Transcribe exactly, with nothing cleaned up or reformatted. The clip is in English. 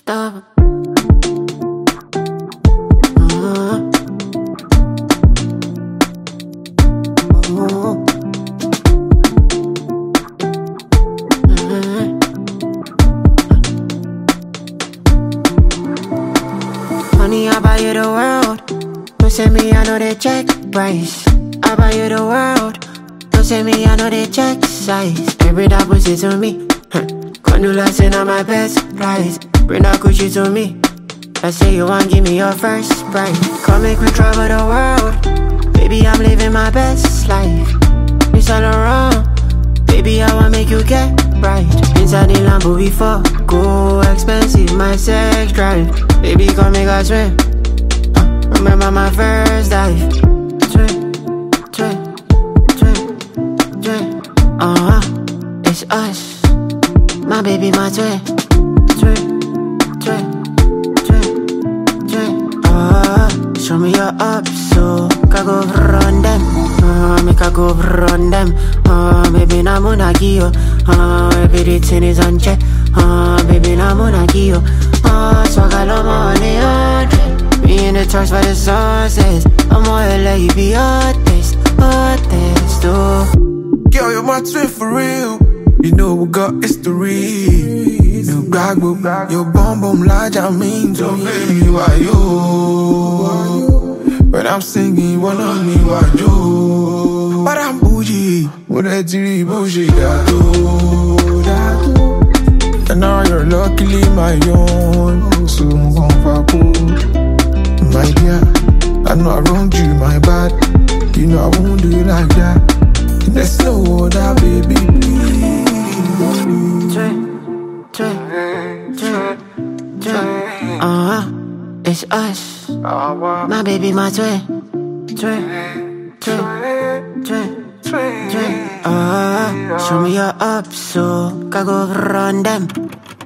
stop. Uh-huh. Uh-huh. Uh-huh. Honey, I buy you the world. Don't say me, I know they check price. I buy you the world. Don't say me, I know they check size. Every that pussy to me. Condolence on my best price. Bring that Gucci to me. I say you want give me your first prize. Come make me travel the world. Baby, I'm living my best life. It's all around. Baby, I wanna make you get right. Inside the Lambo before go expensive, my sex drive. Baby, come make us swim. uh, Remember my first dive. Swim, swim, swim, swim. Uh-huh, it's us. My baby, my twin. Twin, twin, twin, twin. Ah, show me your up, so I go run them. Ah, make I go run them. Ah, baby, na monagio. Ah, everything is on check. Ah, baby, na monagio. Ah, so I got no money on it. Me in the trucks for the sources. I'm all let you be artist, artist, oh. Girl, you're my twin for real. You know we got history. You brag, your bum bum large, I mean to me. Why you? When I'm singing, one on me, why you? But I'm bougie, what I do, bougie, that do, that do. And now you're luckily my own. So I'm gon' fuck you. My dear, I know I wronged you, my bad. You know I won't do it like that. There's no other, baby, please. Twin, twin, twin, twin. Uh-huh, it's us. My baby, my twin. Twin, twin, twin, twin. Uh-huh, show me your up, so I go run them.